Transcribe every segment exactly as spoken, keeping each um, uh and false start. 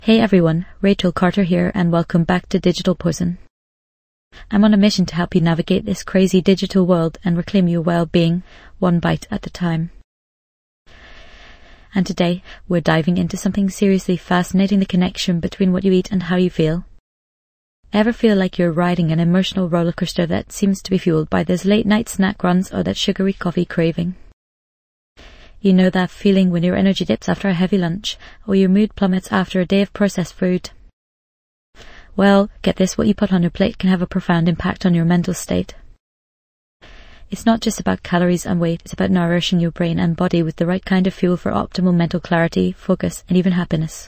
Hey everyone, Rachel Carter here and welcome back to Digital Poison. I'm on a mission to help you navigate this crazy digital world and reclaim your well-being one bite at a time. And today, we're diving into something seriously fascinating, the connection between what you eat and how you feel. Ever feel like you're riding an emotional roller coaster that seems to be fueled by those late night snack runs or that sugary coffee craving? You know that feeling when your energy dips after a heavy lunch, or your mood plummets after a day of processed food? Well, get this, what you put on your plate can have a profound impact on your mental state. It's not just about calories and weight, it's about nourishing your brain and body with the right kind of fuel for optimal mental clarity, focus, and even happiness.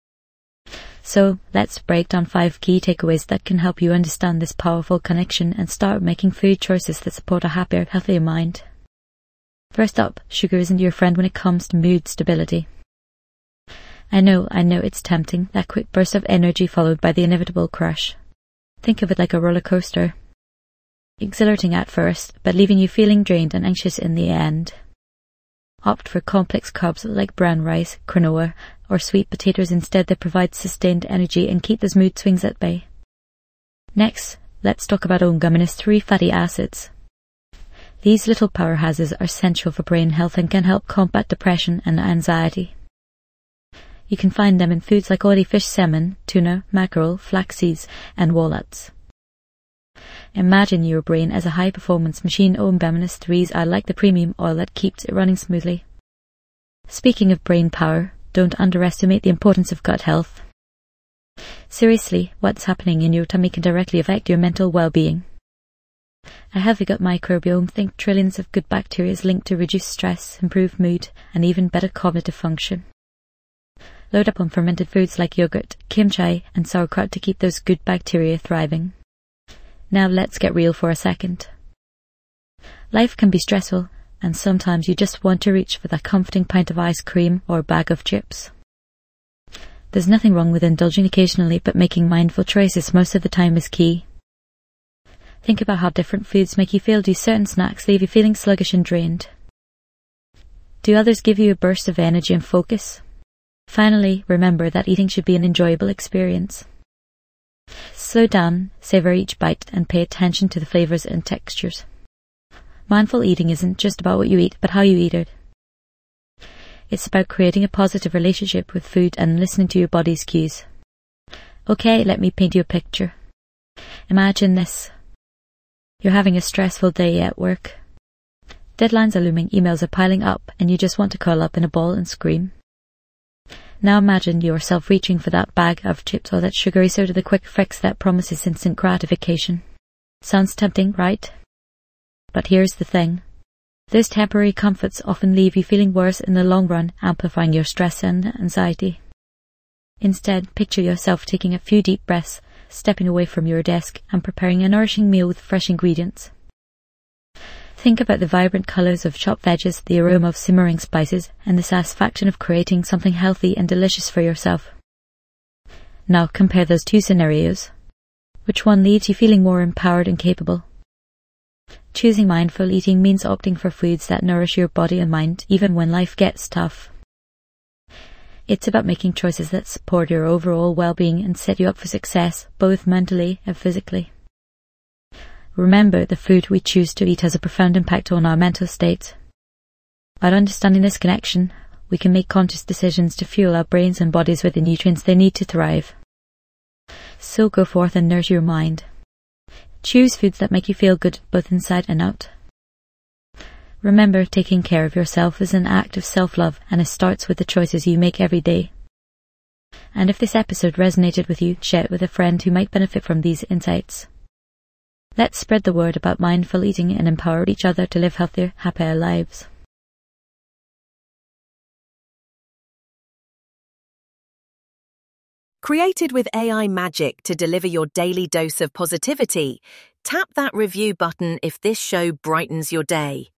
So, let's break down five key takeaways that can help you understand this powerful connection and start making food choices that support a happier, healthier mind. First up, sugar isn't your friend when it comes to mood stability. I know, I know it's tempting, that quick burst of energy followed by the inevitable crash. Think of it like a roller coaster. Exhilarating at first, but leaving you feeling drained and anxious in the end. Opt for complex carbs like brown rice, quinoa, or sweet potatoes instead that provide sustained energy and keep those mood swings at bay. Next, let's talk about omega three fatty acids. These little powerhouses are essential for brain health and can help combat depression and anxiety. You can find them in foods like oily fish salmon, tuna, mackerel, flax seeds, and walnuts. Imagine your brain as a high-performance machine. Omega threes are like the premium oil that keeps it running smoothly. Speaking of brain power, don't underestimate the importance of gut health. Seriously, what's happening in your tummy can directly affect your mental well-being. A healthy gut microbiome, think trillions of good bacteria, is linked to reduced stress, improved mood, and even better cognitive function. Load up on fermented foods like yogurt, kimchi, and sauerkraut to keep those good bacteria thriving. Now let's get real for a second. Life can be stressful, and sometimes you just want to reach for that comforting pint of ice cream or bag of chips. There's nothing wrong with indulging occasionally, but making mindful choices most of the time is key. Think about how different foods make you feel. Do certain snacks leave you feeling sluggish and drained? Do others give you a burst of energy and focus? Finally, remember that eating should be an enjoyable experience. Slow down, savor each bite, and pay attention to the flavors and textures. Mindful eating isn't just about what you eat, but how you eat it. It's about creating a positive relationship with food and listening to your body's cues. Okay, let me paint you a picture. Imagine this. You're having a stressful day at work. Deadlines are looming, emails are piling up, and you just want to curl up in a ball and scream. Now imagine yourself reaching for that bag of chips or that sugary soda, the quick fix that promises instant gratification. Sounds tempting, right? But here's the thing. Those temporary comforts often leave you feeling worse in the long run, amplifying your stress and anxiety. Instead, picture yourself taking a few deep breaths, stepping away from your desk and preparing a nourishing meal with fresh ingredients. Think about the vibrant colours of chopped veggies, the aroma of simmering spices, and the satisfaction of creating something healthy and delicious for yourself. Now compare those two scenarios. Which one leaves you feeling more empowered and capable? Choosing mindful eating means opting for foods that nourish your body and mind, even when life gets tough. It's about making choices that support your overall well-being and set you up for success, both mentally and physically. Remember, the food we choose to eat has a profound impact on our mental state. By understanding this connection, we can make conscious decisions to fuel our brains and bodies with the nutrients they need to thrive. So go forth and nourish your mind. Choose foods that make you feel good, both inside and out. Remember, taking care of yourself is an act of self-love, and it starts with the choices you make every day. And if this episode resonated with you, share it with a friend who might benefit from these insights. Let's spread the word about mindful eating and empower each other to live healthier, happier lives. Created with A I magic to deliver your daily dose of positivity, tap that review button if this show brightens your day.